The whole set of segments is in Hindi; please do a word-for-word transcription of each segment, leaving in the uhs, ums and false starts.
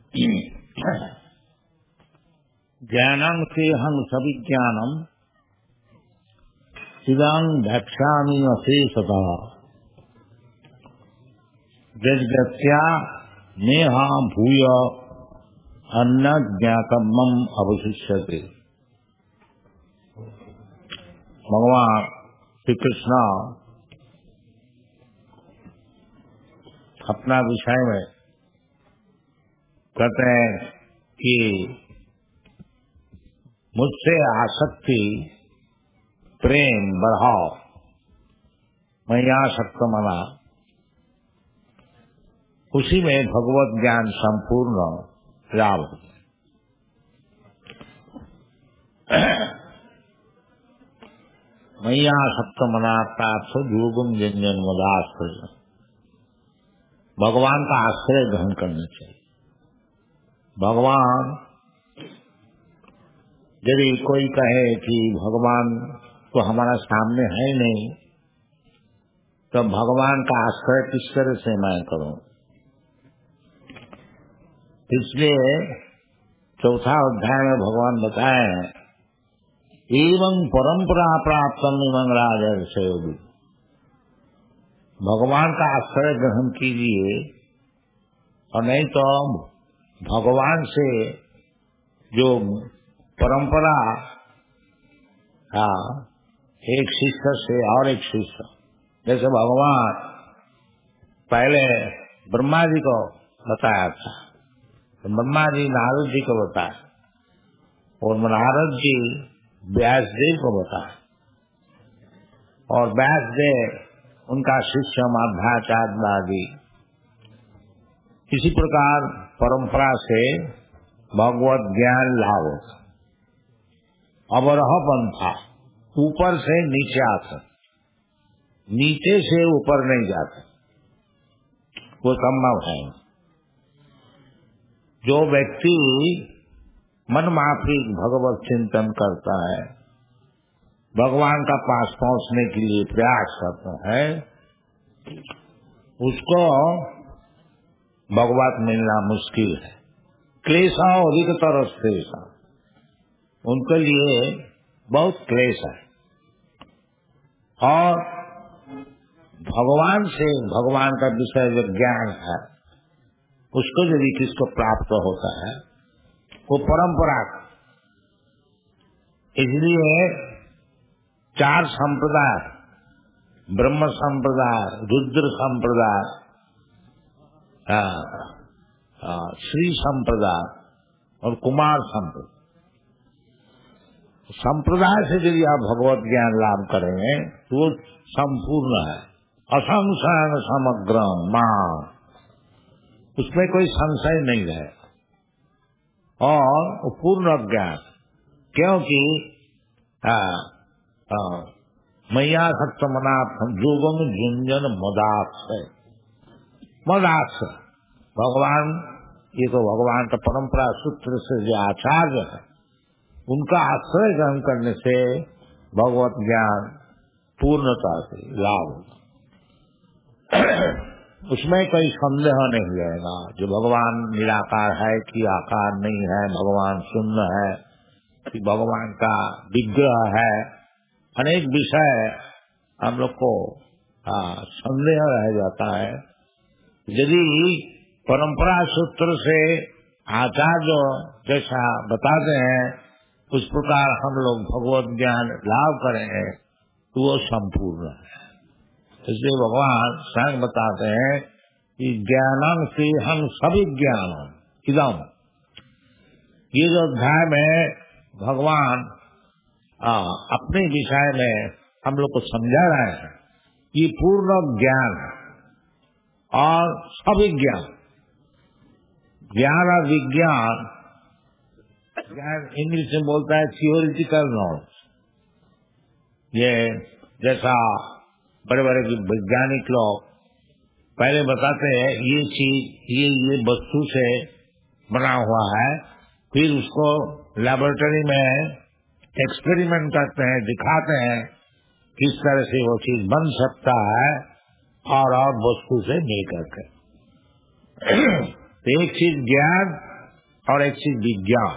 ज्ञानं तेहं सविज्ञानम इदं भक्ष्यामि अशेषतः यज्ञत्या नेहा भूय अन्न ज्ञातव्यम अवशिष्यते। भगवान श्री कृष्ण अपना विषय में कहते हैं कि मुझसे आसक्ति प्रेम बढ़ाओ, मैं आसक्त मना, उसी में भगवत ज्ञान संपूर्ण लाभ होता है। मैं आसक्त मना प्राप्त योगम जन्जन मदाश्रय, भगवान का आश्रय ग्रहण करना चाहिए। भगवान यदि कोई कहे कि भगवान तो हमारा सामने है नहीं, तो भगवान का आश्रय किस तरह से मैं करूं? इसलिए चौथा अध्याय में भगवान बताए हैं, एवं परंपरा प्राप्त मंगलाजय, भगवान का आश्रय ग्रहण कीजिए, और नहीं तो भगवान से जो परंपरा, हाँ, एक शिष्य से और एक शिष्य, जैसे भगवान पहले ब्रह्मा जी को बताया था, तो ब्रह्मा जी नारद जी को बताया, और नारद जी व्यास देव को बताया, और व्यास देव उनका शिष्य माध्वाचार्य आदि। इसी प्रकार परंपरा से भगवत ज्ञान लाभ होता। अवरह पंथा, ऊपर से नीचे आता, नीचे से ऊपर नहीं जाता, वो संभव है। जो व्यक्ति मन माफिक भगवत चिंतन करता है, भगवान का पास पहुंचने के लिए प्रयास करता है, उसको भगवत मिलना मुश्किल है। क्लेशा अधिक तरह, उनके लिए बहुत क्लेश है। और भगवान से, भगवान का विषय जो ज्ञान है, उसको यदि किसको प्राप्त होता है, वो परंपरा का। इसलिए चार संप्रदाय, ब्रह्म संप्रदाय, रुद्र संप्रदाय, श्री संप्रदाय और कुमार संप्रदाय, संप्रदाय से यदि आप भगवत ज्ञान लाभ करेंगे तो वो संपूर्ण है। असंशयन समग्र मां, उसमें कोई संशय नहीं रहेगा, और पूर्ण ज्ञान, क्योंकि मैया सक्त मनाथ जोगम झुंझन मदाक्ष है। मदाक्ष भगवान, ये तो भगवान का परंपरा सूत्र से जो आचार्य है, उनका आश्रय ग्रहण करने से भगवत ज्ञान पूर्णता से लाभ होता। उसमें कोई संदेह नहीं रहेगा। जो भगवान निराकार है कि आकार नहीं है, भगवान शून्य है कि भगवान का विग्रह है, अनेक विषय हम लोग को संदेह रह जाता है। यदि परंपरा सूत्र से आचार्य जैसा बताते हैं, उस प्रकार हम लोग भगवत ज्ञान लाभ करेंगे तो वो संपूर्ण है। इसलिए भगवान स्वयं बताते हैं कि ज्ञानं से हम सभी ज्ञान इदम, ये जो अध्याय में भगवान आ, अपने विषय में हम लोग को समझा रहे हैं, ये पूर्ण ज्ञान है और सभी ज्ञान, ज्ञान और विज्ञान, ज्ञान इंग्लिश में बोलता है थियोरिटिकल नॉलेज। ये जैसा बड़े बड़े वैज्ञानिक लोग पहले बताते हैं ये चीज ये ये वस्तु से बना हुआ है, फिर उसको लैबोरेटरी में एक्सपेरिमेंट करते हैं, दिखाते हैं किस तरह से वो चीज बन सकता है और और वस्तु से मिल करके। एक चीज ज्ञान और एक चीज विज्ञान।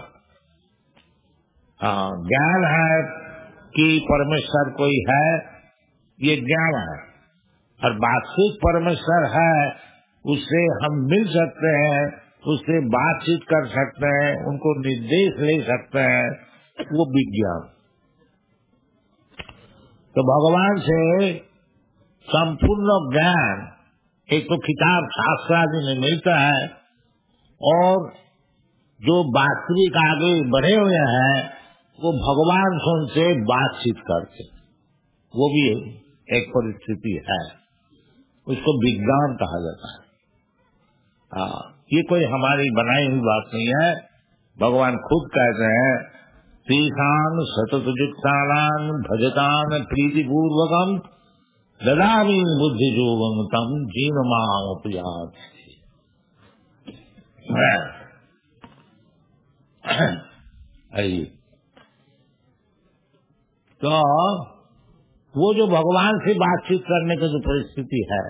ज्ञान है कि परमेश्वर कोई है, ये ज्ञान है, और वास्तविक परमेश्वर है, उससे हम मिल सकते हैं, उससे बातचीत कर सकते हैं, उनको निर्देश ले सकते हैं, वो विज्ञान। तो भगवान से संपूर्ण ज्ञान एक तो किताब शास्त्र आदि में मिलता है, और जो वास्तविक आगे बढ़े हुए हैं वो भगवान से उनसे बातचीत करते, वो भी एक परिस्थिति है, उसको विज्ञान कहा जाता है। हाँ, ये कोई हमारी बनाई हुई बात नहीं है, भगवान खुद कहते हैं तीसान सतत युक्तानां भजतान प्रीति पूर्वकम ददामि बुद्धि योगं तम जीव माम उपयाति। तो वो जो भगवान से बातचीत करने की जो परिस्थिति है,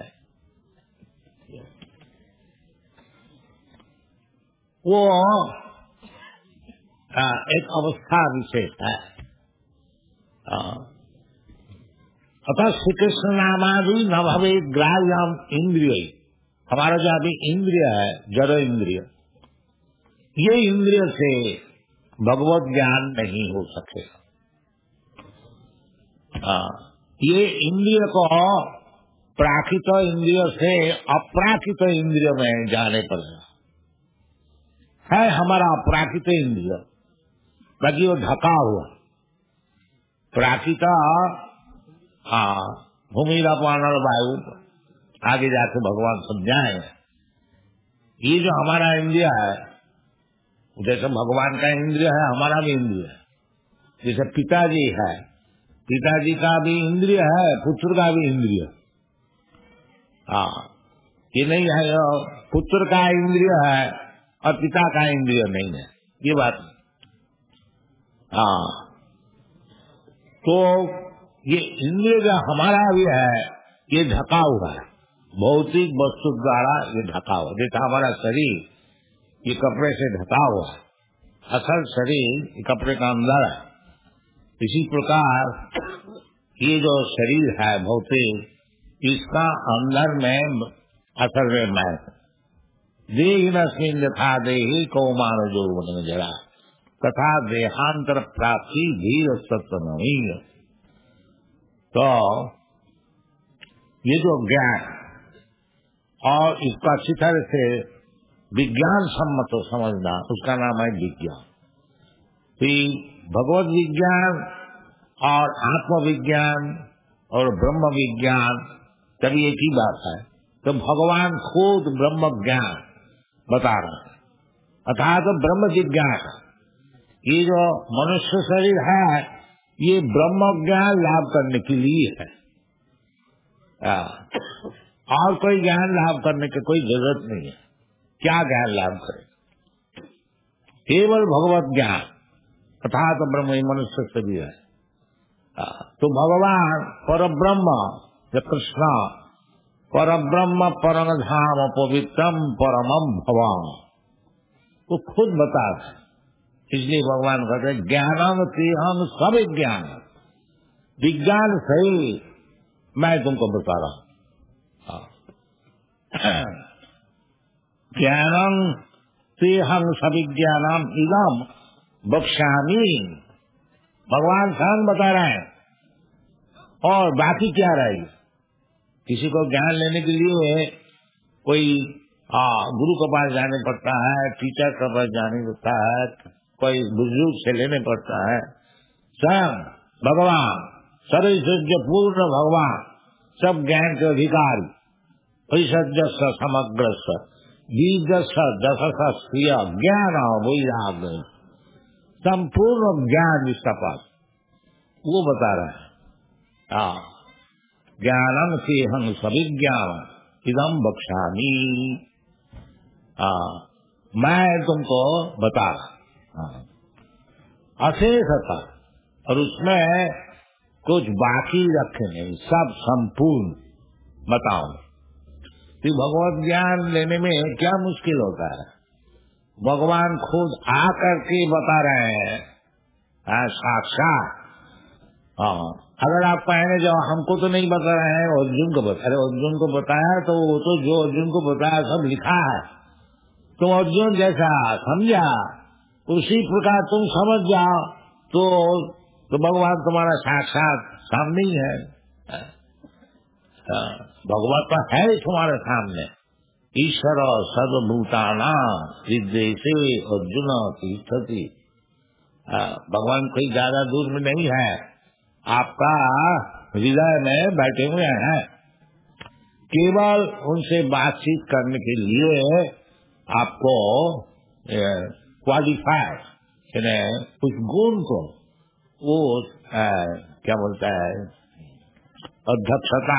वो एक अवस्था विशेष है। अतः श्री कृष्ण नामादि न भवे ग्राह्यम इंद्रिय, हमारा जो अभी इंद्रिय है जड़ इंद्रिय, ये इंद्रिय से भगवत ज्ञान नहीं हो सकेगा। ये इंद्रिय को प्राकृत इंद्रिय से अप्राकृत इंद्रिय में जाने पड़ेगा। है हमारा अप्राकृत इंद्रिय, बाकी वो ढका हुआ प्राकृत, हाँ भूमि पान और वायु, आगे जाके भगवान समझाएंगे। ये जो हमारा इंद्रिय है, जैसे भगवान का इंद्रिय है हमारा भी इंद्रिय है। जैसे पिताजी है, पिताजी का भी इंद्रिय है, पुत्र का भी इंद्रिय। हाँ, ये नहीं है पुत्र का इंद्रिय है और पिता का इंद्रिय नहीं है, ये बात। हाँ, तो ये इंद्रिय जो हमारा भी है ये ढका हुआ है, भौतिक वस्तु द्वारा ये ढका हुआ। जैसा हमारा शरीर ये कपड़े से ढका हुआ है, असल शरीर ये कपड़े का अंदर है। इसी प्रकार ये जो शरीर है भौतिक, इसका अंदर में असल में मैं देहिनस्मिन् यथा देहि कौमार यौवन जरा तथा देहांतर प्राप्ति धीर सत्व नहीं। तो ये जो ज्ञान और इसका अच्छी तरह से विज्ञान सम्मत समझना, उसका नाम है विज्ञान। तो भगवत विज्ञान और आत्म विज्ञान और ब्रह्म विज्ञान तभी एक ही बात है। तो भगवान खुद ब्रह्म ज्ञान बता रहे हैं, अर्थात तो ब्रह्म जिज्ञासा। ये जो मनुष्य शरीर है ये ब्रह्म ज्ञान लाभ करने के लिए है, और कोई ज्ञान लाभ करने की कोई जरूरत नहीं है। क्या ज्ञान लाभ करे? केवल भगवत ज्ञान, अर्थात ब्रह्म ही मनुष्य शरीर है। तो भगवान पर ब्रह्म जो कृष्ण पर ब्रह्म परम धाम पवित्रम परमम भवान, वो खुद बता है। इसलिए भगवान कहते हैं ज्ञानम तेहम सब ज्ञान, विज्ञान सही मैं तुमको बता रहा हूँ। ज्ञानम तेहम सविज्ञानम इदम बक्ष्यामि, भगवान स्वयं बता रहे हैं। और बाकी क्या रहेगी? किसी को ज्ञान लेने के लिए कोई आ, गुरु के पास जाने पड़ता है, टीचर के पास जाने पड़ता है, कोई बुजुर्ग से लेने पड़ता है। स्वयं भगवान सर्वज्ञ पूर्ण भगवान, सब ज्ञान के अधिकारी, ऐश्वर्य समग्र बीज दस ज्ञान वैराग, संपूर्ण ज्ञान जिसका पास, वो बता रहे हैं। हाँ, ज्ञानम से हम सविज्ञान इदम बक्ष्यामि, मैं तुमको बता रहा। अशेष था, और उसमें कुछ बाकी रखे नहीं, सब संपूर्ण बताओ। तो भगवत ज्ञान लेने में क्या मुश्किल होता है? भगवान खुद आकर के बता रहे हैं साक्षात। हाँ, अगर आप कहेंगे जो हमको तो नहीं बता रहे हैं, अर्जुन को बता, अरे अर्जुन को बताया तो वो तो जो अर्जुन को बताया सब लिखा है, तुम अर्जुन जैसा समझा उसी प्रकार तुम समझ जाओ तो, तो भगवान तुम्हारा साक्षात सामने ही है। भगवान तो है ही तुम्हारे सामने। ईश्वर सर्वभूताना हृदय से अर्जुन तिष्ठति। भगवान कोई ज्यादा दूर में नहीं है, आपका हृदय में बैठे हुए हैं। केवल उनसे बातचीत करने के लिए आपको क्वालिफाई कुछ गुण को वो आ, क्या बोलता है अध्यक्षता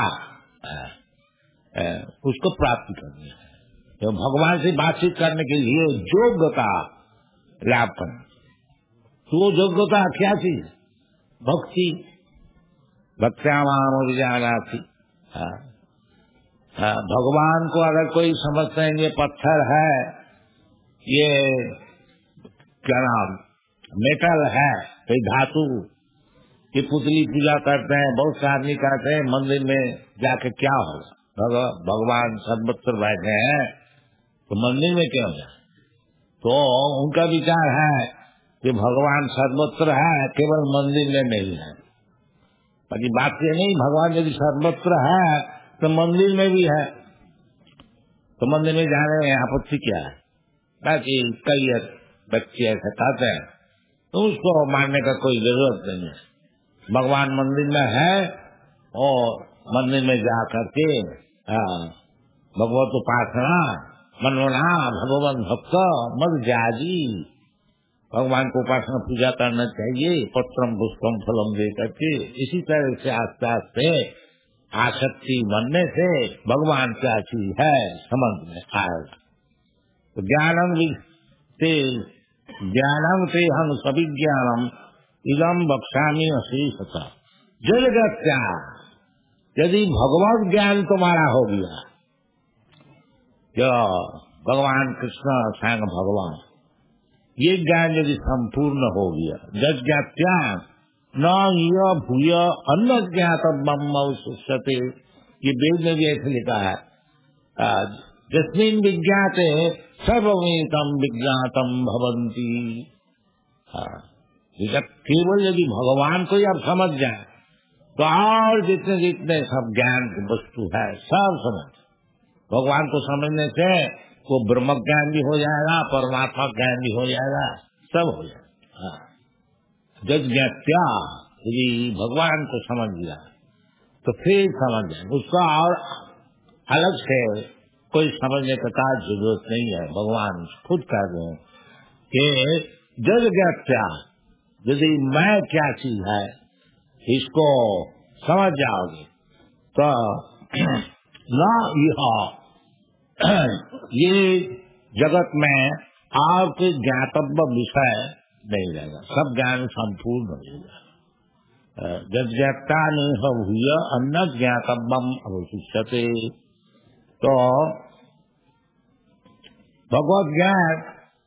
उसको प्राप्त करनी है। तो भगवान से बातचीत करने के लिए योग्यता लाभ करना, तो वो योग्यता क्या चीज? भक्ति। भक्त्यामाम विजानाति। भगवान को अगर कोई समझते हैं ये पत्थर है, ये क्या नाम मेटल है, कोई धातु, ये पुतली पूजा करते हैं, बहुत से आदमी कहते हैं मंदिर में जाके क्या होगा, भगवान सर्वत्र बैठे हैं तो मंदिर में क्यों जाए? तो उनका विचार है कि भगवान सर्वत्र है, केवल मंदिर में नहीं है। बाकी बात ये नहीं, भगवान यदि सर्वत्र है तो मंदिर में भी है, तो मंदिर में जाने में आपत्ति क्या है? बाकी कई बच्चे ऐसे कहते हैं तो उसको मानने का कोई जरूरत नहीं है। भगवान मंदिर में है और मंदिर में जा करके भगवत उपासना मनोना भगवान भक्त मत जाजी, भगवान को उपासना पूजा करना चाहिए, पत्रम पुष्पम फलम दे करके। इसी तरह से आस्ते आस्ते आसक्ति बनने से भगवान क्या चीज है समझ में आएगा। तो ज्ञानम ते ज्ञानम ते हम सभी ज्ञानम इदम बक्सामी अशीषता जलगत्या। यदि भगवत ज्ञान तुम्हारा हो गया, जो भगवान कृष्ण सांग भगवान, ये ज्ञान यदि संपूर्ण हो गया, जज्ञात्या न यह भूय अन्न ज्ञातव्यम सुष्यते, ये वेद में भी ऐसे लिखा है, जस्मिन् विज्ञाते सर्वमेतम विज्ञातम भवन्ति। केवल यदि भगवान को आप समझ जाए तो और जितने जितने सब ज्ञान की वस्तु है सब समझ। भगवान को समझने से वो ब्रह्म ज्ञान भी हो जाएगा, परमात्मा ज्ञान भी हो जाएगा, सब हो जाएगा। जज ज्ञात्या यदि भगवान को समझ लिया तो फिर समझ जाए, उसका और अलग से कोई समझने का जरूरत नहीं है। भगवान खुद कह रहे हैं कि जज ज्ञात्या, यदि मैं क्या चीज है इसको समझ जाओगे तो ना यह ये जगत में आपके ज्ञातव्य विषय नहीं रहेगा, सब ज्ञान संपूर्ण हो जाएगा। जब ज्ञाता नहीं हुआ अन्न ज्ञातव्यम अवशिष्यते। तो भगवत ज्ञान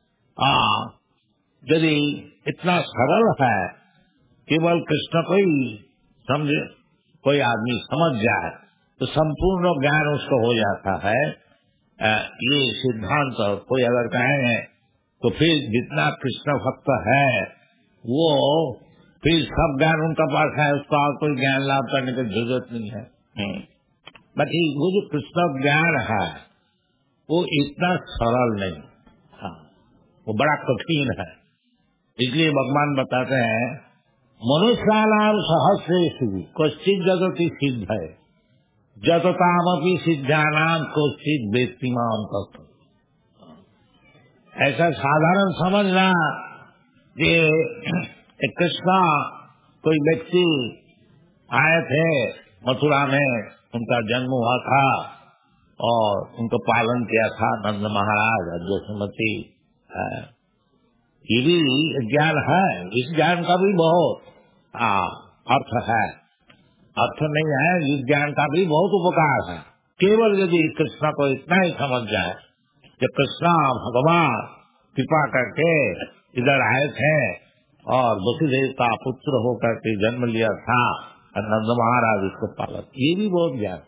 यदि इतना सरल है, केवल कृष्ण को ही समझे कोई आदमी समझ जाए तो संपूर्ण ज्ञान उसको हो जाता है। आ, ये सिद्धांत कोई अगर कहेंगे तो फिर जितना कृष्ण भक्त है वो फिर सब ज्ञान उनका पास है, उसका और कोई ज्ञान लाभ करने की जरूरत नहीं है। बाकी वो जो कृष्ण ज्ञान है वो इतना सरल नहीं, हाँ वो बड़ा कठिन है। इसलिए भगवान बताते हैं मनुष्यानाम सहस्रेषु कश्चित् जगति सिद्ध है जततामपि सिद्धानाम कश्चित् वेत्तिमाम तत्। ऐसा साधारण समझना कि कृष्ण कोई व्यक्ति आए थे मथुरा में, उनका जन्म हुआ था और उनको पालन किया था नंद महाराज यशोमती। ये भी ज्ञान है, इस ज्ञान का भी बहुत आ, अर्थ है, अर्थ नहीं है, इस ज्ञान का भी बहुत उपकार है। केवल यदि कृष्ण को इतना ही समझ जाए कि कृष्ण भगवान कृपा करके इधर आए थे और वसुदेव का पुत्र होकर के जन्म लिया था और नंद महाराज इसको पालक, ये भी बहुत ज्ञान।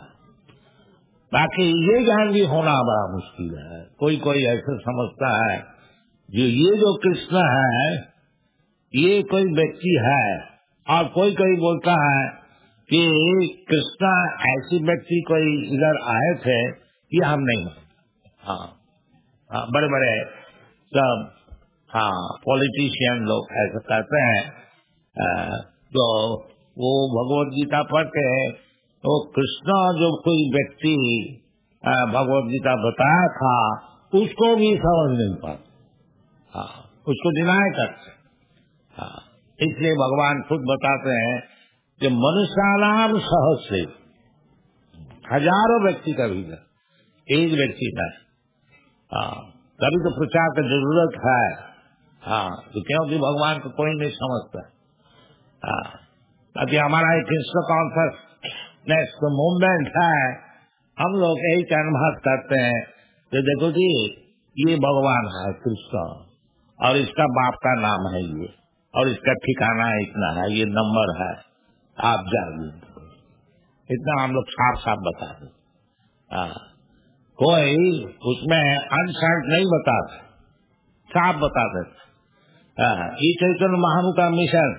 बाकी ये ज्ञान भी होना बड़ा मुश्किल है। कोई कोई ऐसे समझता है जो ये जो कृष्ण है ये कोई व्यक्ति है, और कोई कोई बोलता है कि कृष्ण ऐसी व्यक्ति कोई इधर आए थे, ये हम नहीं मानते। हाँ, हाँ, बड़े बड़े सब हाँ पॉलिटिशियन लोग ऐसा कहते हैं। तो वो भगवत गीता पढ़ते हैं तो कृष्ण जो कोई व्यक्ति भगवत गीता बताया था उसको भी समझ नहीं पाते, हाँ, उसको डिनाय करते। हाँ, इसलिए भगवान खुद बताते हैं कि मनुष्यानाम सहस्रे, हजारों व्यक्ति का भी एक व्यक्ति है। हाँ, कभी तो प्रचार की जरूरत है। हाँ, तो क्योंकि भगवान को कोई नहीं समझता। हाँ, अभी हमारा एक कृष्ण कॉन्फ्रेंस नेक्स्ट मूवमेंट है, हम लोग यही कन्वर्ट करते हैं कि देखो जी ये भगवान है कृष्ण, और इसका बाप का नाम है ये, और इसका ठिकाना इतना है, ये नंबर है, आप जाइए। इतना हम लोग साफ साफ बता दें। कोई उसमें अनसर्ट नहीं बताते, साफ बता देते। ये चैतन्य महाप्रभु का मिशन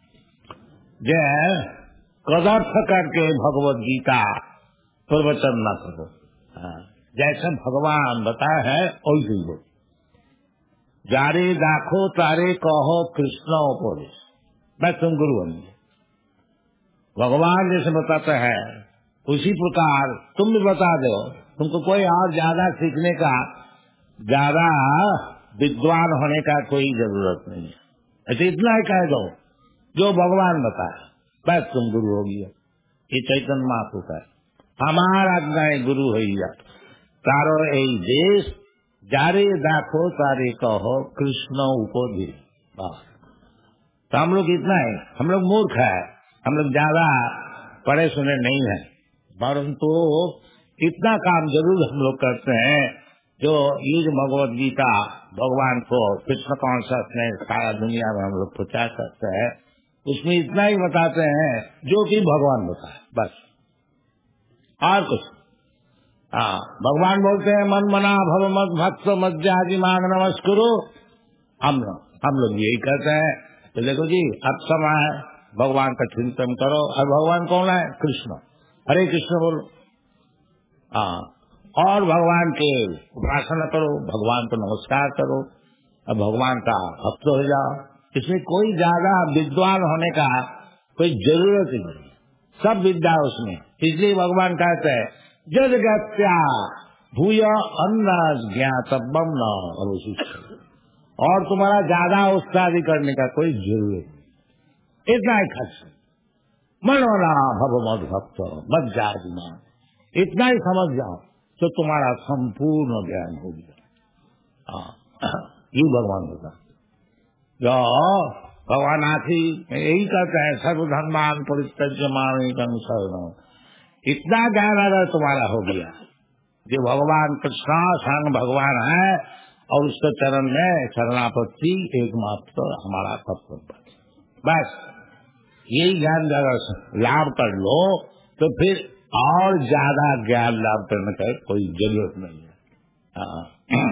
जो कदर्थ करके भगवत गीता प्रवचन न करो, जैसे भगवान बताया है वैसे ही हो। जारे दाखो तारे कहो कृष्ण उपदेश, मैं तुम गुरु बन गए। भगवान जैसे बताते हैं उसी प्रकार तुम भी बता दो। तुमको कोई और ज्यादा सीखने का, ज्यादा विद्वान होने का कोई जरूरत नहीं है। ऐसे इतना ही कह दो जो भगवान बताया, बस तुम गुरु हो गया। ये चैतन्य महाप्रभु का हमारा ज्ञाय गुरु है। तारो ए देश जारे दाखो तारे कहो कृष्ण उपदेश। तो हम लोग इतना है, हम लोग मूर्ख है, हम लोग ज्यादा पढ़े सुने नहीं है, परंतु इतना काम जरूर हम लोग करते हैं। जो ये जो भगवत गीता भगवान को कृष्ण कॉन्शियसनेस सारा दुनिया में हम लोग प्रचार करते हैं, उसमें इतना ही बताते हैं जो कि भगवान बताए, बस और कुछ। हाँ, भगवान बोलते हैं मन मना भव मत भक्त मज्जादि मांग नमस्कुरु। हम लोग हम लोग यही कहते हैं। तो देखो जी अब समय है, भगवान का चिंतन करो। और भगवान कौन है? कृष्ण। हरे कृष्ण बोलो। हाँ, और भगवान के उपासना करो, भगवान को नमस्कार करो, और भगवान का भक्त हो जाओ। इसमें कोई ज्यादा विद्वान होने का कोई जरूरत ही नहीं, सब विद्या उसमें। इसलिए भगवान कहते हैं जद गत्या भूय अन्न ज्ञातव्यम न अवशिष्ट। और तुम्हारा ज्यादा उत्साही करने का कोई जरूरत नहीं, इतना ही खर्च। मनोना भव मद भक्त मत जाना, इतना ही समझ जाओ तो तुम्हारा संपूर्ण ज्ञान हो गया। ये भगवान होता जो भगवान आखी यही कहते हैं सर्वधर्मान परित्यज्यमाने शरणं। इतना ज्ञान अगर तुम्हारा हो गया, जो भगवान कृष्ण संग भगवान है और उसके चरण में शरणापत्ति एकमात्र हमारा कर्तव्य, बस यही ज्ञान अगर लाभ कर लो तो फिर और ज्यादा ज्ञान लाभ करने का कोई जरूरत नहीं है।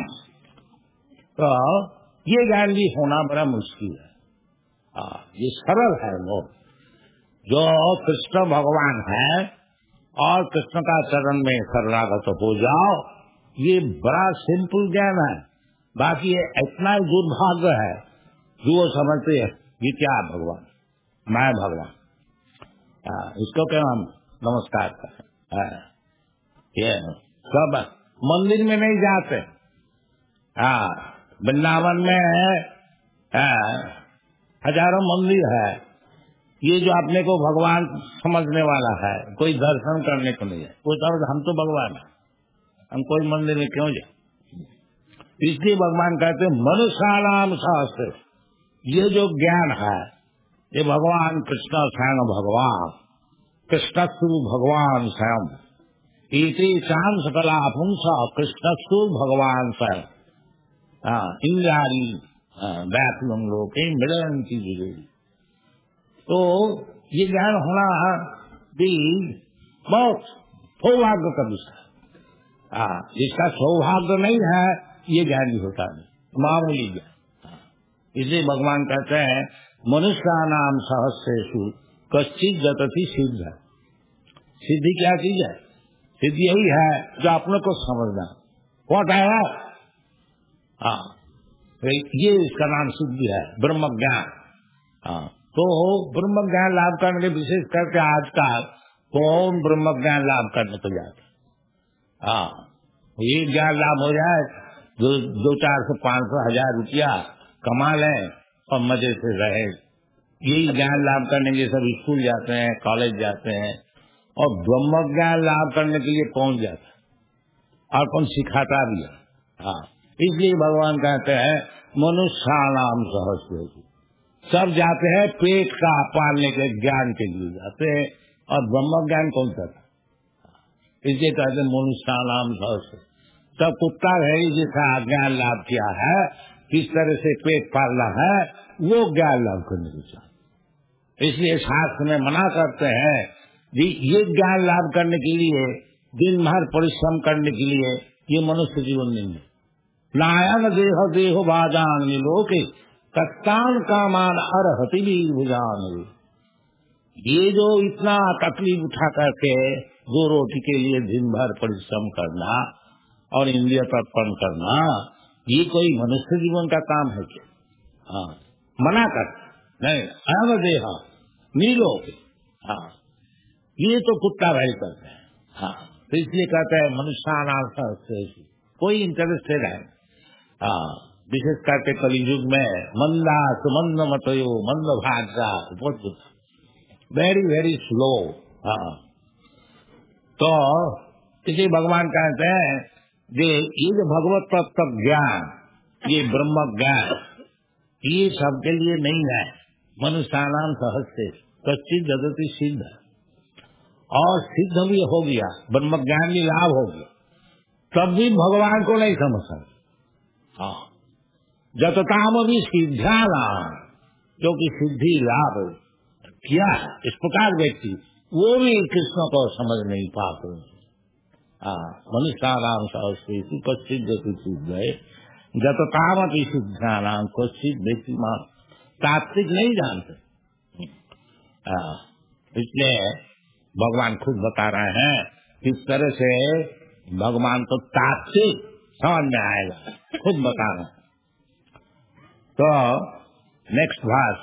तो ये ज्ञान भी होना बड़ा मुश्किल है। आ, ये सरल है। लोग जो कृष्ण भगवान है और कृष्ण का चरण में शरणागत हो जाओ, ये बड़ा सिंपल ज्ञान है। बाकी ये इतना ही दुर्भाग्य है जो वो समझते हैं ये क्या भगवान, मैं भगवान, आ, इसको क्या हम नमस्कार करें। ये सब मंदिर में नहीं जाते। हाँ, वृंदावन में हजारों मंदिर है। ये जो अपने को भगवान समझने वाला है, कोई दर्शन करने को नहीं है, कोई समझ हम तो भगवान है, हम कोई मंदिर में क्यों जाए। इसलिए भगवान कहते हैं मनुष्याणाम सहस्र। ये जो ज्ञान है ये भगवान कृष्ण स्वयं भगवान, कृष्णस्तु भगवान स्वयं, इति चांद सकला पुंसा कृष्णस्तु भगवान स्वयं। इंद्रारी व्याकुलम लोके मिलंती जीवे। तो ये ज्ञान होना भी बहुत सौभाग्य का विषय। हाँ, जिसका सौभाग्य नहीं है ये ज्ञान भी होता नहीं, मामूली ज्ञान। इसलिए भगवान कहते हैं मनुष्य नाम सहस्रेषु कश्चित जतति सिद्ध। सिद्धि क्या चीज है? सिद्धि यही है जो अपने को समझना। व्हाट है? हाँ, ये इसका नाम सिद्धि है, ब्रह्म ज्ञान। हाँ, तो ब्रह्म ज्ञान लाभ करने के विशेष करके आजकल कौन ब्रह्म ज्ञान लाभ करने को जाते? हाँ, ये ज्ञान लाभ हो जाए, दो, दो चार सौ पाँच सौ हजार रुपया कमा लें और मजे से रहे। यही ज्ञान लाभ करने के सब स्कूल जाते हैं, कॉलेज जाते हैं, और ब्रह्म ज्ञान लाभ करने के लिए पहुंच जाता है और कौन सिखाता भी है। हाँ, इसलिए भगवान कहते हैं मनुष्याणाम सहस्रेषु। सब जाते हैं पेट का पालने के ज्ञान के लिए जाते हैं, और ब्रह्म ज्ञान कौन सा था? इसलिए कहते हैं मनुष्याणाम सहस्रेषु। सब कुत्ता है जिसका ज्ञान लाभ किया है, किस तरह से पेट पालना है, वो ज्ञान लाभ करने को चाहिए। इसलिए शास्त्र में मना करते हैं ये ज्ञान लाभ करने के लिए दिन भर परिश्रम करने के लिए ये मनुष्य जीवन नहीं है। नायन देह देहो बाजान लोके कत्तान कामान अर्हति भी भुजान। ये जो इतना तकलीफ उठा करके दो रोटी के लिए दिन भर परिश्रम करना और इंद्रिय तर्पण करना, ये कोई मनुष्य जीवन का काम है क्या? हाँ, मना कर नहीं, अयम देह नीलोके। हाँ, ये तो कुत्ता भाई करते हैं। हाँ, तो इसलिए कहते हैं मनुष्याणाम सहस्रेषु। कोई इंटरेस्टेड है? हाँ, विशेष करके कलयुग में मंदा सुमंद मतयो मंद भाषा बहुत वेरी वेरी स्लो। हाँ, तो इसे भगवान कहते हैं ये ये जो भगवत तत्व ज्ञान, ये ब्रह्म ज्ञान, ये सबके लिए नहीं है। मनुष्याणाम सहस्रेषु कश्चित जतति सिद्ध। और सिद्ध भी हो गया, ब्रह्म ज्ञान भी लाभ हो गया, तब भी भगवान को नहीं समझ सकते। हाँ, जतताम भी सिद्ध्यानाम, जो कि सिद्धि लाभ किया है इस प्रकार व्यक्ति, वो भी कृष्ण को समझ नहीं पाते। हाँ, मनुष्याणाम सहस्रेषु कश्चित जतति सिद्ध, जतताम भी सिद्ध्यानाम कश्चित व्यक्ति मान। तात्विक नहीं जानते। हाँ, इसलिए भगवान खुद बता रहे हैं किस तरह से भगवान को तात्विक समझ में आएगा, खुद बता रहे हैं। तो नेक्स्ट भाष,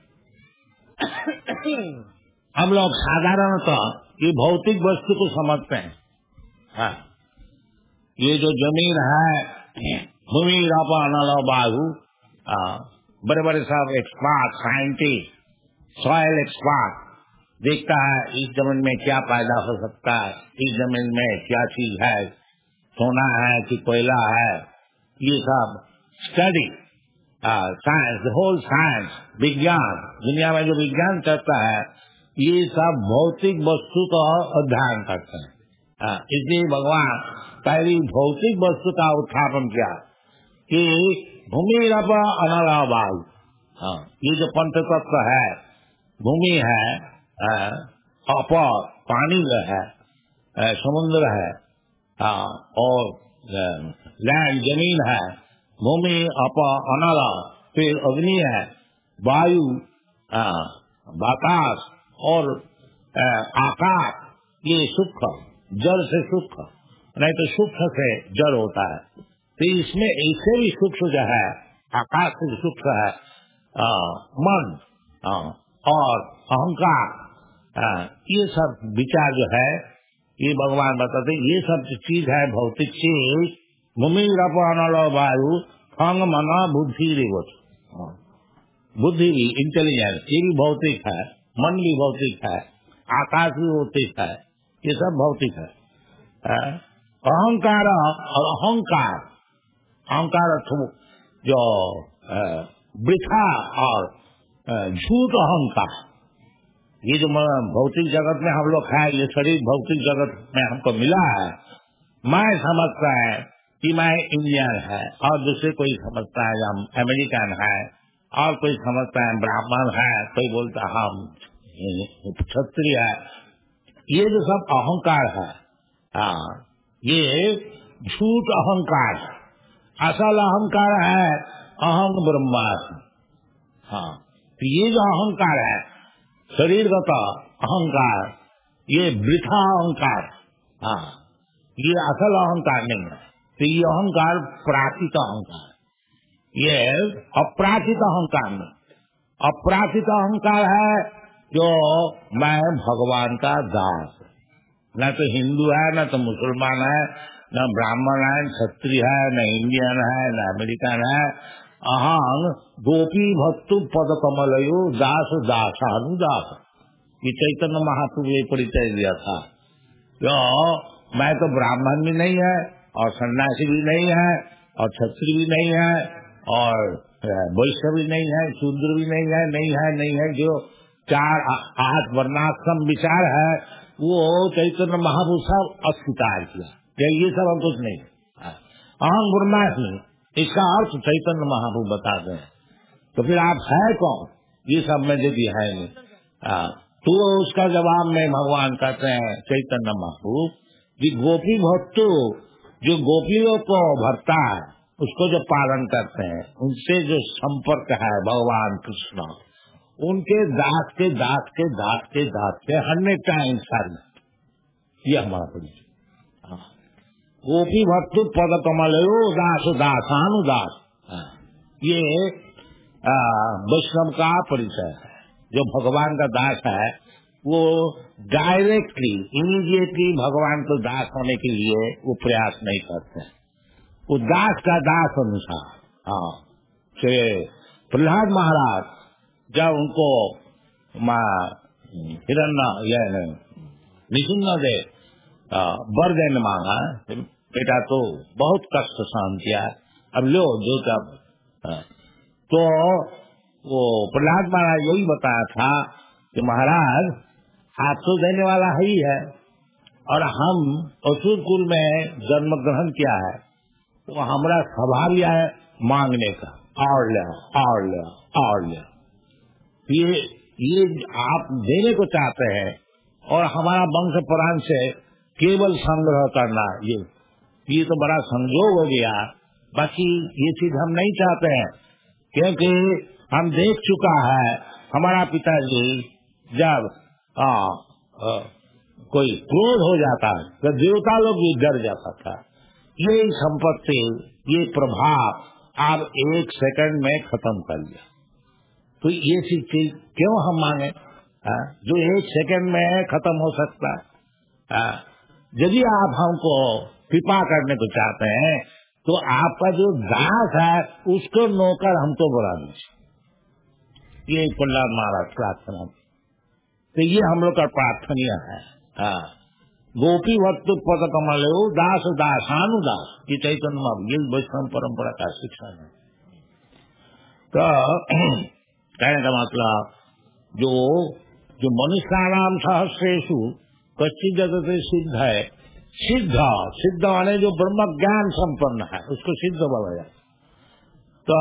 हम लोग साधारणतः ये भौतिक वस्तु को समझते हैं। हाँ, ये जो जमीन है, भूमि रपा नल बाहु, बड़े बड़े सब एक्सपर्ट साइंटिस्ट, सॉइल एक्सपर्ट देखता है इस जमीन में क्या पैदा हो सकता है, इस जमीन में क्या चीज है, सोना है कि कोयला है, ये सब स्टडी साइंस, होल साइंस, विज्ञान, दुनिया में जो विज्ञान चलता है ये सब भौतिक वस्तु का अध्ययन करते हैं। इसलिए भगवान पहली भौतिक वस्तु का उत्थापन किया कि भूमि रप अनल वायु। हाँ, ये जो पंच तत्व है, भूमि है, अप पानी है, समुद्र है, और लैंड जमीन है, भूमि अप अनल, फिर अग्नि है, वायु, आकाश और आकाश, ये सूक्ष्म जल से सूक्ष्म, नहीं तो सूक्ष्म से जल होता है। तो इसमें इससे भी सूक्ष्म जो है, आकाश से सूक्ष्म है आ, मन आ, और अहंकार, आ, ये सब विचार जो है ये भगवान बताते ये सब चीज है भौतिक चीज। भूमि रप अनल वायु अंग मना बुद्धि रेवत, बुद्धि भी इंटेलिजेंस ये भी भौतिक है, मन भी भौतिक है, आकाश भी भौतिक है, ये सब भौतिक है। अहंकार और अहंकार, अहंकार जो वृथा और झूठ अहंकार, ये जो भौतिक जगत में हम लोग है, ये शरीर भौतिक जगत में हमको मिला है, मैं समझता है कि मैं इंडियन है, और दूसरे कोई समझता है हम अमेरिकन है, और कोई समझता है ब्राह्मण है, कोई बोलता हम क्षत्रिय है। ये जो सब अहंकार है, हाँ, ये झूठ अहंकार है। असल अहंकार है अहम ब्रह्मास्मि। हाँ, तो ये जो अहंकार है शरीरगत अहंकार, ये वृथा अहंकार, हाँ, ये असल अहंकार नहीं है। तो ये अहंकार प्राकृत अहंकार, ये अपराधित अहंकार नहीं। अपराधित अहंकार है जो मैं भगवान का दास, न तो हिंदू है, न तो मुसलमान है, न ब्राह्मण है, न क्षत्रिय है, न इंडियन है, न अमेरिकन है। अहं गोपी भक्तु पद कमलयो दास दासानुदास। ये चैतन्य महाप्रभु ने परिचय दिया था। तो मैं तो ब्राह्मण भी नहीं है, और सन्यासी भी नहीं है, और क्षत्रिय भी नहीं है, और वैश्य भी नहीं है, शूद्र भी नहीं है, नहीं है नहीं है। जो चार आठ वर्णाश्रम विचार है वो चैतन्य महाप्रभु सब अस्वीकार किया। ये सब हम कुछ नहीं, अहं ब्रह्मास्मि, इसका अर्थ चैतन्य महाप्रभु बताते हैं। तो फिर आप है कौन? ये सब में यदि है नहीं, तो उसका जवाब में भगवान कहते हैं चैतन्य महाप्रभु कि गोपी भक्तु, जो गोपियों को भरता है, उसको जो पालन करते हैं, उनसे जो संपर्क है भगवान कृष्ण, उनके दास के दास के दास के दास के हंड्रेड टाइम्स सर्व, ये हमारा परिचय। गोपी भक्तु पद कमलयो दास दासानुदास, ये वैष्णव का परिचय है। जो भगवान का दास है वो डायरेक्टली इमीडिएटली भगवान को दास होने के लिए वो प्रयास नहीं करते, वो दास का दास अनुसार। हाँ, प्रहलाद महाराज जब उनको हिरण्य निसिंह दे वर देने मांगा, बेटा तो बहुत कष्ट सहन किया, अब लो जो तब, तो वो प्रहलाद महाराज यही बताया था कि महाराज आप तो देने वाला ही है, और हम असुर कुल में जन्म ग्रहण किया है, तो हमारा स्वभाव यह है मांगने का, और ले और ले और ले। ये ये आप देने को चाहते हैं, और हमारा वंश पुराण से केवल संग्रह करना, ये ये तो बड़ा संजोग हो गया। बाकी ये चीज हम नहीं चाहते हैं, क्योंकि हम देख चुका है हमारा पिताजी जब आ, आ, कोई क्रोध हो जाता है तो देवता लोग भी डर जाता था। ये संपत्ति, ये प्रभाव आप एक सेकंड में खत्म कर लिया, तो ये चीज क्यों हम मांगे आ, जो एक सेकंड में खत्म हो सकता है। यदि आप हमको कृपा करने को चाहते हैं तो आपका जो दास है उसको नौकर हमको बुला दीजिए। ये प्रहलाद महाराज प्रार्थना, तो ये हम लोग का प्रार्थनीय है। हाँ, गोपी भक्त पद कमल दास दासानुदास, ये चैतन्य ये वैष्णव परंपरा का शिक्षण है। तो कहने का मतलब जो जो मनुष्याणाम सहस्रेषु कच्ची जगत सिद्ध है, सिद्ध सिद्ध वाले जो ब्रह्म ज्ञान संपन्न है उसको सिद्ध बोला जाए। तो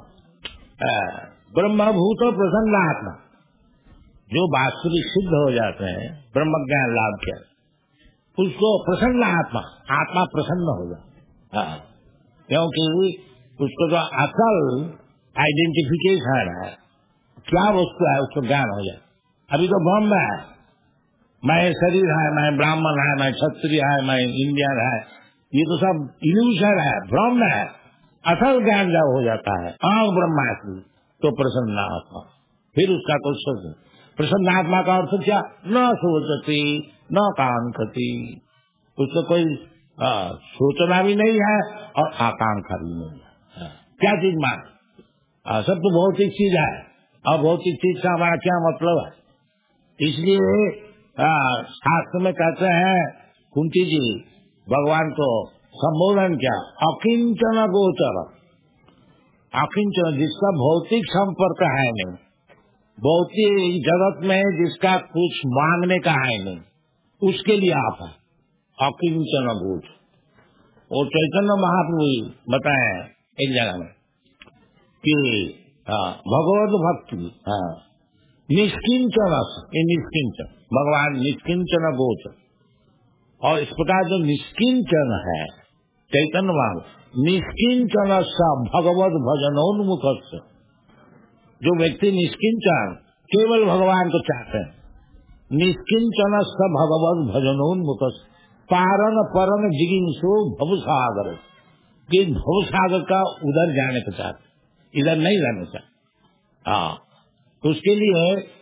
ब्रह्मभूत प्रसन्न आत्मा, जो वास्तविक सिद्ध हो जाते हैं ब्रह्म ज्ञान लाभ के, उसको प्रसन्न आत्मा, आत्मा प्रसन्न हो जाए, क्योंकि उसको जो असल आइडेंटिफिकेशन है क्या वस्तु है उसको ज्ञान हो जाए। अभी तो ब्रह्म है, मैं शरीर है, मैं ब्राह्मण है, मैं क्षत्रिय है, मैं इंडियन है, ये तो सब इल्यूशन है, भ्रम है। असल ज्ञान जब हो जाता है अहं ब्रह्मास्मि, तो प्रसन्न आत्मा, फिर उसका कोई सोच, प्रसन्न आत्मा का अर्थ क्या, न सोचती न कांक्षती, उसको कोई आ, सोचना भी नहीं है और आकांक्षा भी नहीं है। क्या चीज मान, सब तो भौतिक चीज है, और भौतिक चीज का हमारा क्या मतलब है। इसलिए शास्त्र में कहते हैं कुंती जी भगवान को संबोधन क्या, अकिंचन गोचर, अकिंचन जिसका भौतिक संपर्क है नहीं, भौतिक जगत में जिसका कुछ मांगने का है नहीं, उसके लिए आप है अकिंचन गोचर। वो चैतन्य महाप्रभु बताए एक जगह में कि भगवत भक्ति निष्किंचन, ये निष्किंचन भगवान निष्किंचन गोचर, और इस प्रकार जो निष्किंचन है चैतन्य महाप्रभु, निष्किंचन सा भगवत भजनोन्मुख, जो व्यक्ति निष्किंचन केवल भगवान को चाहते हैं, निष्किंचन स भगवत भजनोन्मुख, पारन परन जिगिंसो भवसागर, कि भवसागर का उधर जाने को चाहते, इधर नहीं रहना चाहते। हाँ, तो उसके लिए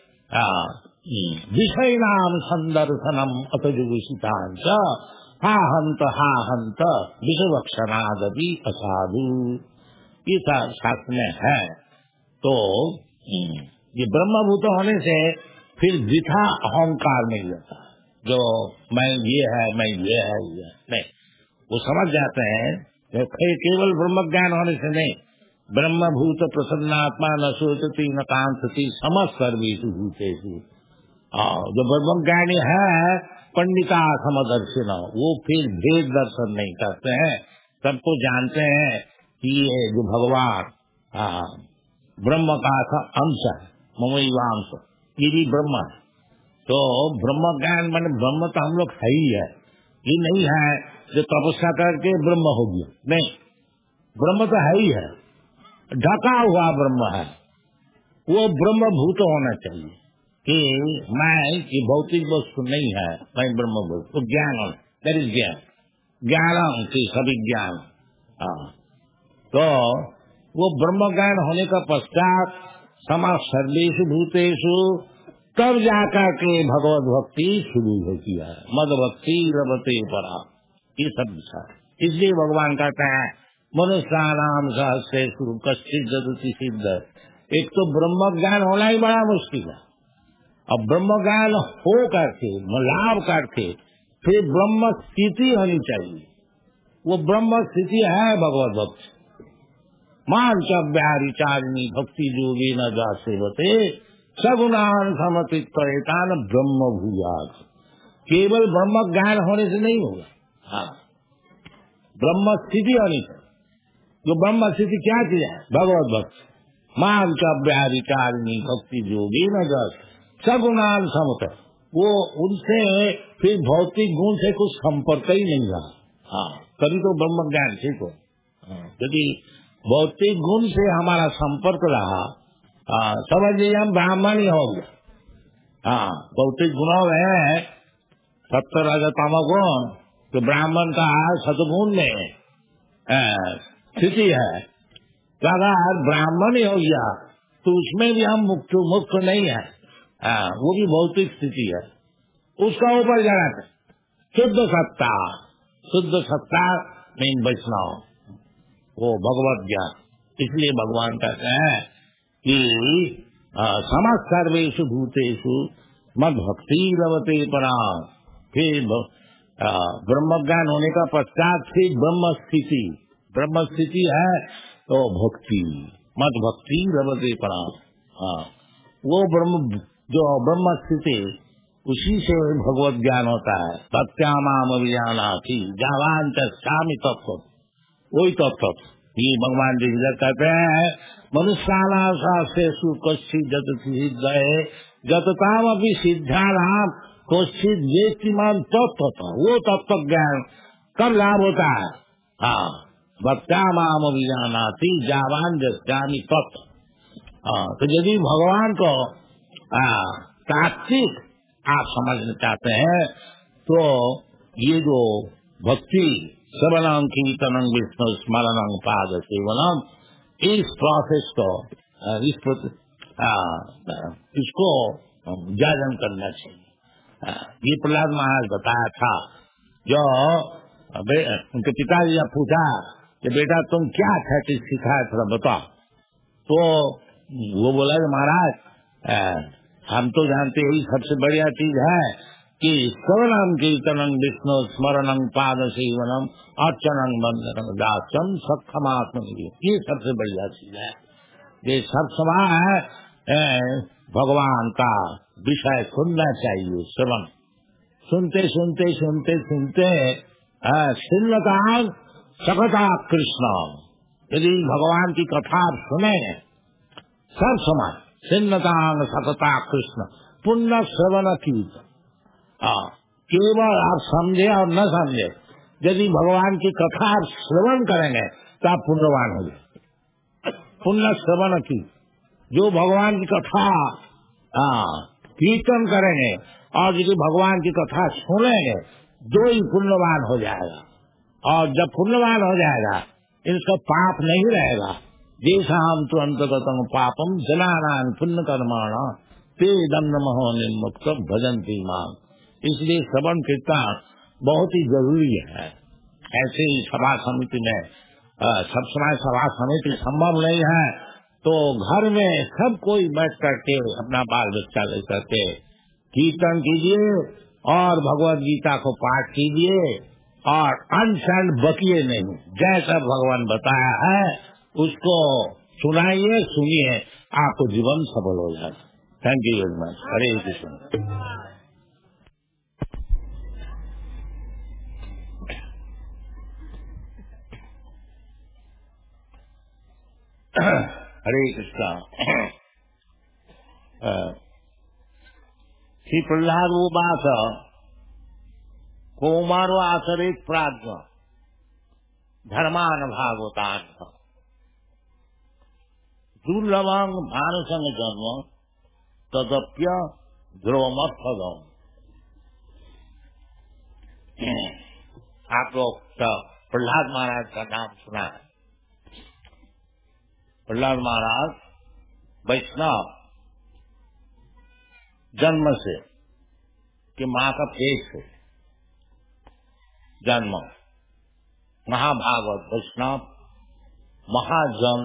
विषय नाम संदर्शनम अतजुषितांच हा हंत हा हंत विषवक्षणादपि असाधु, ये शास्त्र में है। तो ये ब्रह्मभूत होने से फिर वृथा अहंकार नहीं रहता, जो मैं ये है मैं ये है ये नहीं, वो समझ जाते हैं केवल ब्रह्म ज्ञान होने से नहीं, ब्रह्मभूत प्रसन्नात्मा न सोचती न कांक्षति समस्त सर्वेषु भूतेषु, जो ब्रह्म ज्ञानी है पंडिता समदर्शिन, वो फिर भेद दर्शन नहीं करते हैं, सबको जानते हैं कि ये जो भगवान ब्रह्म का अंश है, ममैवांश, ये भी ब्रह्म है। तो ब्रह्म ज्ञान माने ब्रह्म तो हम लोग है ही है, ये नहीं है जो तपस्या करके ब्रह्म हो गया, नहीं, ब्रह्म तो है ही है, ढका हुआ ब्रह्म है, वो ब्रह्म भूत होना चाहिए कि मैं ये भौतिक वस्तु नहीं है, मैं ब्रह्म भूत, तो ज्ञान दैट इज ज्ञान, ज्ञानम की सभी ज्ञान। तो वो ब्रह्म ज्ञान होने का पश्चात समा सर्वेषु भूतेषु, तब जाकर के भगवत भक्ति शुरू होती है, मद भक्ति रवते परा, ये सब विचार। इसलिए भगवान कहता है मनुष्यानाम सहस्रेषु कश्चित् जदति सिद्ध। एक तो ब्रह्म ज्ञान होना ही बड़ा मुश्किल है, अब ब्रह्म ज्ञान हो करके लाभ करके फिर ब्रह्म स्थिति होनी चाहिए, वो ब्रह्म स्थिति है भगवत भक्ति। मान च व्यारिचारिणी भक्ति जोगे न जा सेवते सगुणान समतित परितान ब्रह्म भूयाग। केवल ब्रह्म ज्ञान होने से नहीं होगा, हाँ, ब्रह्म स्थिति होनी चाहिए। जो ब्रह्म स्थिति क्या चीज है? भगवत भक्ति। मान च व्यारिचारिणी भक्ति जोगे न जा सगुणान समत, वो उनसे फिर भौतिक गुण से कुछ संपर्क ही नहीं रहा, हाँ, तभी तो ब्रह्म ज्ञान ठीक हो। यदि भौतिक गुण से हमारा संपर्क रहा, समझ लीजिए हम ब्राह्मण ही हो गए, हाँ, भौतिक गुणों में सत्य रजतम गुण, तो ब्राह्मण का सदगुण में स्थिति है, तो अगर ब्राह्मण ही हो गया तो उसमें भी हम मुक्त मुक्त नहीं है, आ, वो भी भौतिक स्थिति है, उसका ऊपर जाना है शुद्ध सत्ता, शुद्ध सत्ता में वैष्णव, वो भगवत ज्ञान। इसलिए भगवान कहते हैं कि समस्त सर्वेषु भूतेषु मद भक्ति रवते पराम। फिर ब्रह्म ज्ञान होने का पश्चात फिर ब्रह्म स्थिति, ब्रह्म स्थिति है तो भक्ति, मद भक्ति रवते पराम। हाँ, वो ब्रह्म जो ब्रह्म स्थिति, उसी से भगवत ज्ञान होता है। सत्यामाम अभिजानाति जावान चामी तत्व, वही तत्व ये भगवान जी इधर कहते हैं मनुष्याना शास्त्रेषु कश्चित् जतति सिद्धये जतताम अपि सिद्धानाम कश्चित् वेत्तिमान तत्व। वो तत्व ज्ञान कब लाभ होता है? हाँ, भक्त्यामाम अभिजानाति जावान जामी तत्व। हाँ, तो यदि भगवान को तात्विक आप समझना चाहते हैं तो ये जो भक्ति श्रवणं कीर्तनं विष्णु स्मरणं पाद सेवनम, इस प्रोसेस को इस आ, इसको जागरण करना चाहिए। ये प्रहलाद महाराज बताया था, जो उनके पिताजी ने पूछा कि बेटा तुम क्या ख्याति सिखाया थोड़ा बताओ, तो वो बोला कि महाराज हम तो जानते ही सबसे बढ़िया चीज है कि श्रवणं कीर्तनं विष्णु स्मरणं पाद सेवनम अर्चनं वंदनं दास्यं सत्समात्मनि, ये सबसे बढ़िया चीज है। ये सब समय भगवान का विषय सुनना चाहिए। श्रवण सुनते सुनते सुनते सुनते श्रीलता सकता कृष्ण, यदि भगवान की कथा सुने सब समय, सिन्नतांग सकता कृष्ण, पुण्य श्रवण की, केवल आप समझे और न समझे, यदि भगवान की कथा श्रवण करेंगे तो आप पुण्यवान हो जाए। पुण्य श्रवण की, जो भगवान की कथा कीर्तन करेंगे और यदि भगवान की कथा सुनेंगे, दो ही पुण्यवान हो जाएगा। और जब पुण्यवान हो जाएगा, इसका पाप नहीं रहेगा। देशाम तो अंतगतम पापम जनानान पुण्य कर्माणा ते दंड महो निर्मुक्त भजन्ति मां। इसलिए श्रवण कीर्तन बहुत ही जरूरी है। ऐसे ही सभा समिति में सब समय सभा समिति संभव नहीं है, तो घर में सब कोई बैठ करके अपना बाल बच्चा लेकर के कीर्तन कीजिए और भगवद गीता को पाठ कीजिए और अनशन बकिए नहीं। जैसा भगवान बताया है उसको सुनाइए, सुनिए, आपको जीवन सफल हो जाए। Thank you very much. हरे कृष्ण। हरे कृष्णा। श्री प्रहलाद उवाच कौमारो आचरित प्राज्ञ धर्मान भागवतान दुर्लभं भानुसंग जन्म तदप्य ध्रुवमर्थदम। आप लोग प्रहलाद महाराज का नाम सुना है। प्रहलाद महाराज वैष्णव जन्म से कि माँ का पेट से जन्म, महाभागवत वैष्णव, महाजन।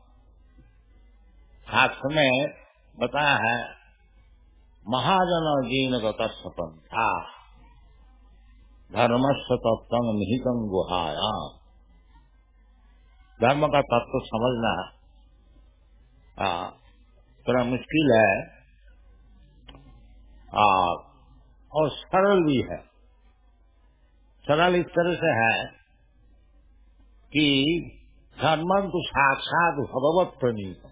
शास्त्र में बताया है महाजन जीन गतस्वपन था धर्मस्व तत्व निहितम गुहाया। धर्म का तत्व समझना थोड़ा मुश्किल है आ, और सरल भी है। सरल इस तरह से है कि धर्म तो साक्षात भगवत प्रणीत।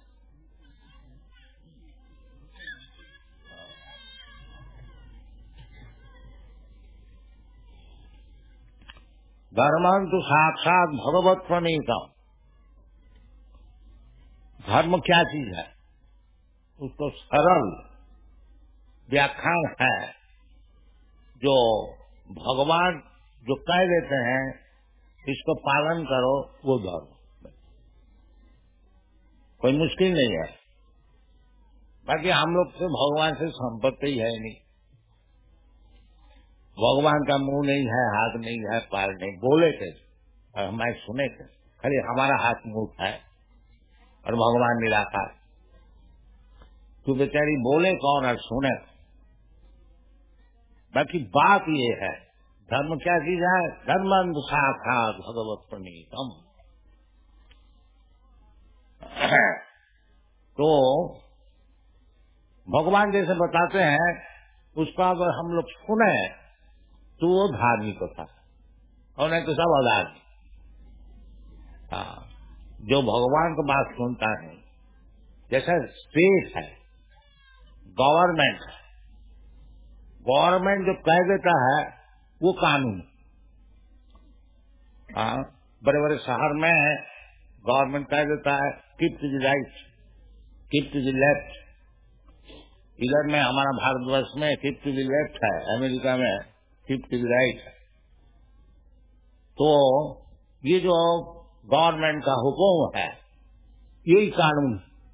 धर्म तो साक्षात भगवत प्रणीत। धर्म क्या चीज है, उसको सरल व्याख्यान है जो भगवान जो कह देते हैं इसको पालन करो, वो धर्म। कोई मुश्किल नहीं है। बाकी हम लोग से भगवान से संपत्ति है नहीं। भगवान का मुंह नहीं है, हाथ नहीं है, पैर नहीं, बोले थे और हमारे सुने थे। खाली हमारा हाथ मुंह है और भगवान निराकार। तो बेचारी बोले कौन और सुने। बाकी बात ये है धर्म क्या चीज है, धर्मंद साक्षात भगवत प्रणीतम। तो भगवान जैसे बताते हैं उसका अगर हम लोग सुने तो वो धार्मिक होता है और नहीं तो सब अधार्मिक। हाँ, जो भगवान की बात सुनता है, जैसा स्टेट है, गवर्नमेंट है, गवर्नमेंट जो कह देता है वो कानून। हाँ, बड़े बड़े शहर में गवर्नमेंट कह देता है keep to the right, keep to the left. इधर में हमारा भारतवर्ष में कीप टू द लेफ्ट है, अमेरिका में कीप टू द राइट है। तो ये जो गवर्नमेंट का हुक्म है यही कानून।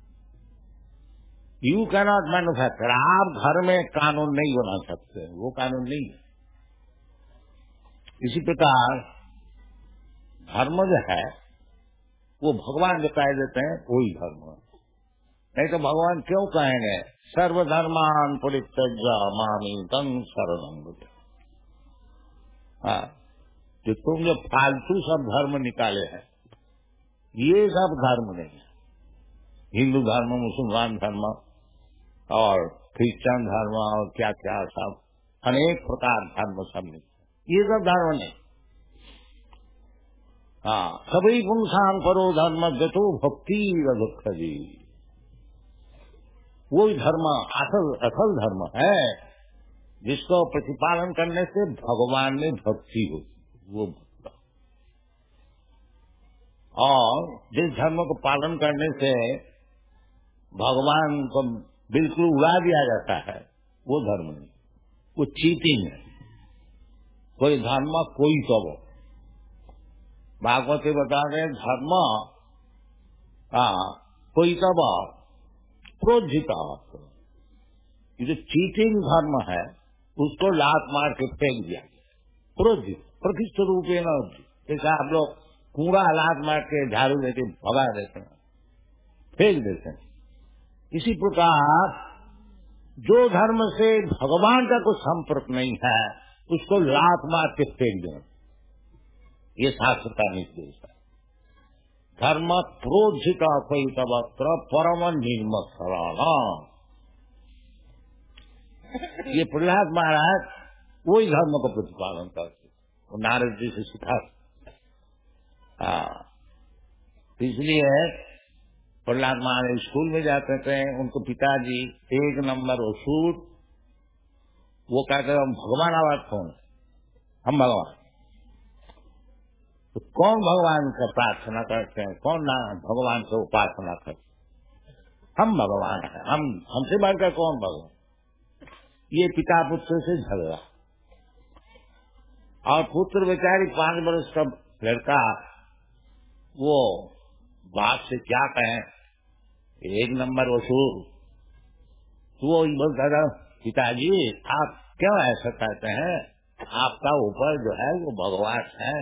You cannot manufacture. आप घर में कानून नहीं बना सकते, वो कानून नहीं है। इसी प्रकार धर्म जो है वो भगवान जो कह देते हैं वही धर्म है। नहीं तो भगवान क्यों कहेंगे सर्वधर्मान परित्यज्य मामेकं शरणं व्रज। हाँ, जो तुम जो फालतू सब धर्म निकाले हैं ये सब धर्म नहीं है। हिंदू धर्म, मुसलमान धर्म और क्रिश्चियन धर्म और क्या क्या सब अनेक प्रकार धर्म सब नहीं, ये सब धर्म नहीं। हाँ, सभी पुंसान करो धर्म जतो भक्ति दुख जी। वो धर्म असल असल धर्म है जिसको प्रतिपालन करने से भगवान में भक्ति होती, वो भक्त। और जिस धर्म को पालन करने से भगवान को बिल्कुल उड़ा दिया जाता है, वो धर्म नहीं, वो चीटिंग है। कोई धर्म कोई तो भागवत बता रहे धर्म कोई तब प्रोज्जिता। ये जो चीटिंग धर्म है उसको लात मार के फेंक दिया, प्रोज्जित प्रतिष्ठ रूपे न। जैसे आप लोग कूड़ा लात मार के झाड़ू देके भगा देते हैं, फेंक देते हैं, इसी प्रकार जो धर्म से भगवान का कोई संपर्क नहीं है उसको लात मार के फेंक देना, ये शास्त्र का निर्देश है। धर्म प्रोज्झिता कोई तवत्र परम निर्मत्सराणा। ये प्रहलाद महाराज वही धर्म को प्रतिपालन करते, वो नारद जी से सिखा। इसलिए प्रहलाद महाराज स्कूल में जाते थे, उनको पिताजी एक नंबर वसूल, वो कहते हम भगवान आवाज कौन, हम भगवान। तो कौन भगवान का प्रार्थना करते हैं, कौन ना भगवान से उपासना करते, हम भगवान हैं, हम हमसे बढ़कर कौन भगवान। ये पिता पुत्र से झगड़ा, और पुत्र बेचारी पांच वर्ष का लड़का, वो बाप से क्या कहें, एक नंबर वसूल। तो वो बोलता था पिताजी आप क्यों ऐसा कहते हैं, आपका ऊपर जो है वो भगवान है।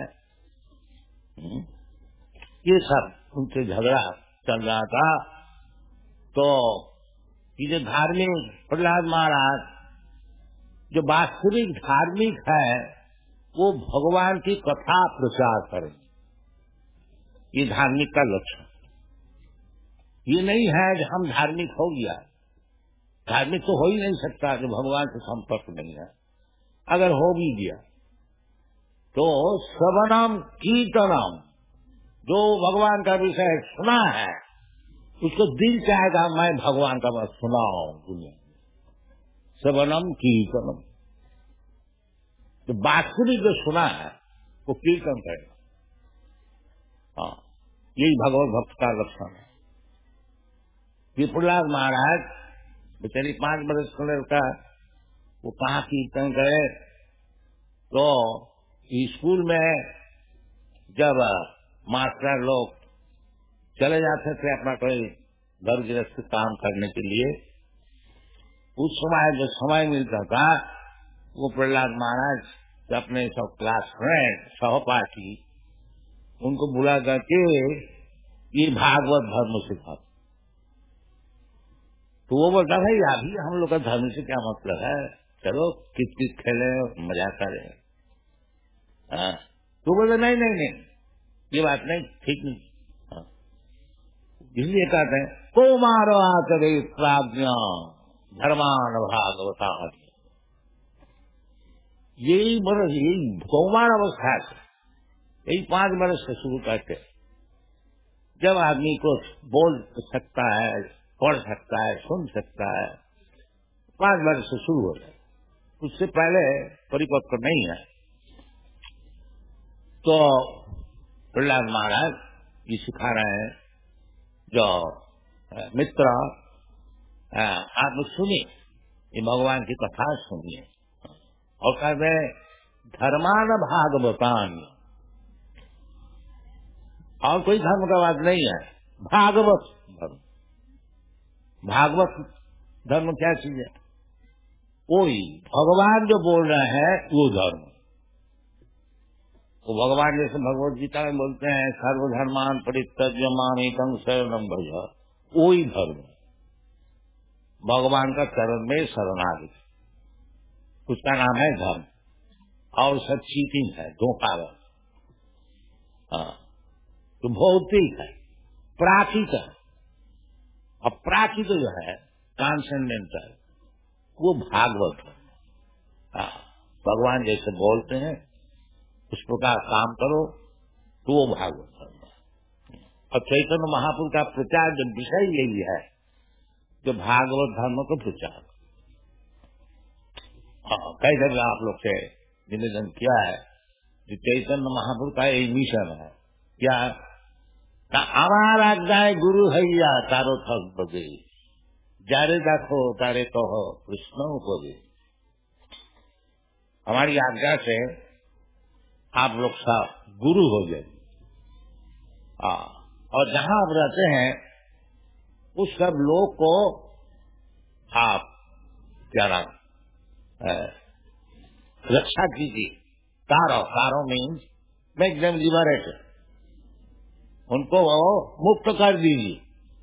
ये सब उनसे झगड़ा चल रहा था। तो ये जो धार्मिक प्रहलाद महाराज जो वास्तविक धार्मिक है वो भगवान की कथा प्रचार करें, ये धार्मिक का लक्षण। ये नहीं है कि हम धार्मिक हो गया, धार्मिक तो हो ही नहीं सकता जो भगवान से संपर्क नहीं है। अगर हो भी गया तो श्रवणम कीर्तनम, जो भगवान का विषय सुना है उसको दिल चाहेगा मैं भगवान का बस सुनाऊं दुनिया में। श्रवणम कीर्तनम, जो वास्तविक जो सुना है वो कीर्तन करेगा। हाँ, यही भगवत भक्त का लक्षण है। ये प्रहलाद महाराज बेचारी पांच बरस का लड़का, वो कहाँ कीर्तन करे। तो स्कूल में जब मास्टर लोग चले जाते थे अपना कोई घर गृहस्थ काम करने के लिए, उस समय जो समय मिलता था वो प्रहलाद महाराज अपने सब क्लास फ्रेंड सहपाठी उनको बुला करके ये भागवत धर्म सिखा। तो वो बोलता भाई अभी हम लोग का धर्म से क्या मतलब है, चलो किस किस खेले मजा करें। हाँ, तो बोले नहीं नहीं नहीं ये बात नहीं, ठीक नहीं। हाँ, इसलिए कहते हैं कौमार आचरे प्राज्ञा धर्मान भागवता। यही बरस यही कौमार अवस्था है, यही पांच बरस से शुरू करते, जब आदमी को बोल सकता है, पढ़ सकता है, सुन सकता है, पांच वर्ष से शुरू हो जाए, उससे पहले परिपक्व नहीं है। तो प्रहलाद महाराज ये सिखा रहे हैं, जो मित्र आप सुनिए, ये भगवान की कथा सुनिए, और कहते हैं धर्मान भागवतान, और कोई धर्म का बात नहीं है, भागवत धर्म। भागवत धर्म क्या चीज है, कोई भगवान जो बोल रहे हैं वो धर्म। वो भगवान जैसे भगवत गीता में बोलते हैं सर्वधर्मान परित्यज्य मामेकं शरणं भज, वही धर्म भगवान का चरण में शरणागति, उसका नाम है धर्म। और सब चीटिंग है, धोखा है, तो भौतिक है, प्राकृत है। अब प्राकृत जो है ट्रांसेंडेंटल, वो भागवत है। भगवान जैसे बोलते हैं उस प्रकार काम करो, तो वो भागवत धर्म है। और चैतन्य महाप्रभु का प्रचार जब विषय यही है जो भागवत धर्म को प्रचार। हाँ, कई जगह आप लोग से निवेदन किया है कि चैतन्य महाप्रभु का एक मिशन है क्या, हमारा गाय गुरु हैया तारो थक बगे, जारे देखो तारे कहो कृष्ण उपदे। हमारी आज्ञा से आप लोग सब गुरु हो गए, और जहाँ आप रहते हैं उस सब लोग को आप क्या नाम रक्षा कीजिए। तारो तारो मीन्स मेक देम लिबरेटेड, उनको मुक्त कर दीजिए।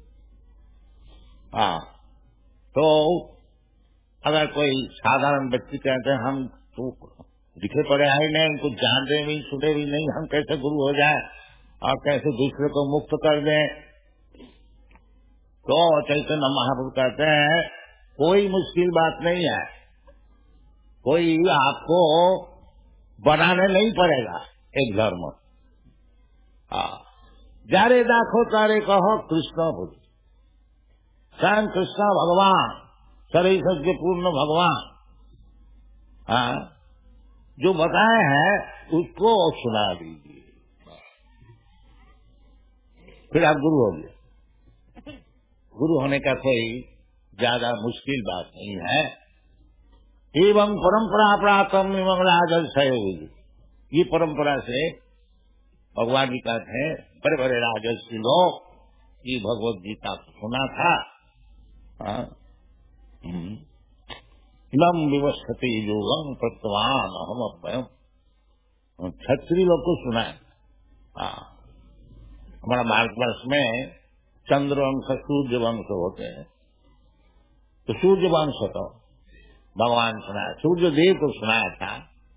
हाँ, तो अगर कोई साधारण व्यक्ति कहते हैं हम तो लिखे पड़े आए नहीं, उनको जानते भी सुने भी नहीं, हम कैसे गुरु हो जाए और कैसे दूसरे को मुक्त कर दें, तो चैतन्य महाप्रभु कहते हैं कोई मुश्किल बात नहीं है, कोई आपको बनाने नहीं पड़ेगा एक धर्म। हाँ, जारे दाखो तारे कहो कृष्ण बोल, स्वयं कृष्ण भगवान सरे सत्य पूर्ण भगवान हाँ जो बताए हैं उसको सुना दीजिए, फिर आप गुरु हो गए। गुरु होने का कोई ज्यादा मुश्किल बात नहीं है। एवं परंपरा प्राप्तम एवं राजर्षय, ये परंपरा से भगवान जी कहते हैं बड़े बड़े राजर्षि लोग ये भगवत गीता को सुना था। इलम विवस्थते योगम तत्वान अहम अभयम, क्षत्रिय लोग को सुना है। हमारा भारतवर्ष में चंद्र वंश सूर्य वंश होते हैं, तो सूर्य वंश तो भगवान सुनाया, सूर्य देव को सुनाया था।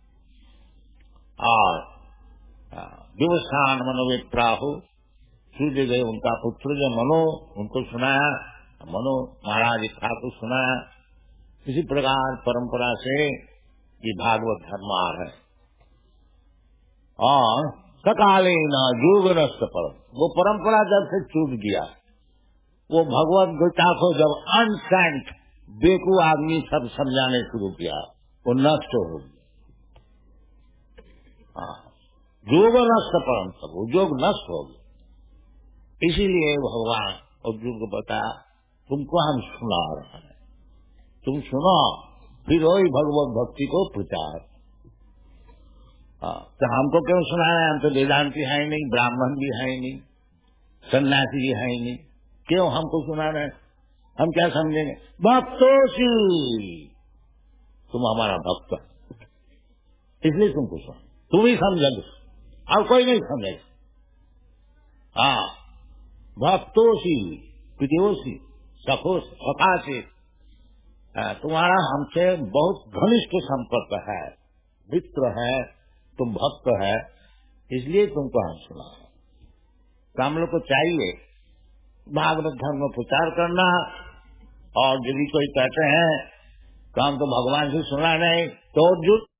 और दिवसान मनोविप्राहु, सूर्य देव उनका पुत्र जो मनो, उनको सुनाया, मनो महाराज था को सुनाया। इसी प्रकार परंपरा से ये भागवत धर्म आ है। और सकालीन युग नष्ट पर वो परंपरा जब से छूट गया, वो भगवत गीता को जब अनसेंट बेकू आदमी सब समझाने शुरू किया, वो नष्ट हो गया। योग नष्ट परंतु वो योग नष्ट हो गया। इसीलिए भगवान अर्जुन को बताया तुमको हम सुना रहे हैं, तुम सुनो, फिर वही भगवत भक्ति को प्रचार। तो हमको क्यों सुनाया, हम तो वेदांती है ही नहीं, ब्राह्मण भी है ही नहीं, सन्यासी भी है ही नहीं, क्यों हमको सुना रहे? हम क्या समझेंगे? भक्तोसी, तुम हमारा भक्त, इसलिए तुमको सुना, तुम ही समझोगे और कोई नहीं समझेगा। हाँ, भक्तोसी पितोसी सखोसी सखासी, तुम्हारा हमसे बहुत घनिष्ठ संपर्क है, मित्र है, तुम भक्त है, इसलिए तुमको हम सुना। तो हम लोग को चाहिए भागवत धर्म में प्रचार करना। और यदि कोई कहते हैं तो हम तो भगवान से सुना नहीं, तो जो